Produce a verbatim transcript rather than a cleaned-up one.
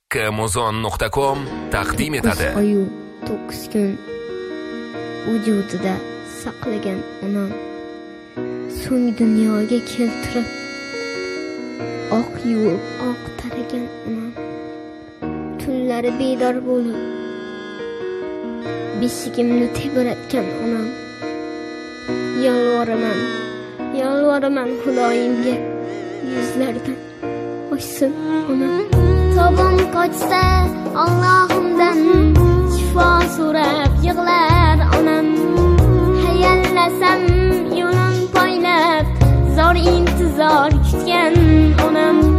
Amazon nuqta com taqdim etadi. Oyu to'qqiz kun vujudida saqlagan onam so'ng dunyoga keltirib oq yuvib oq taragan onam tunlari bedor bo'lib beshigimni tebratgan onam yolvoraman yolvoraman Xudoyimga yuzlaridan ochsin onam. Tobam qochsa Allohimdan shifo so'rab yig'lar onam. Hayallasam yo'lim poylab zor intizor kutgan onam.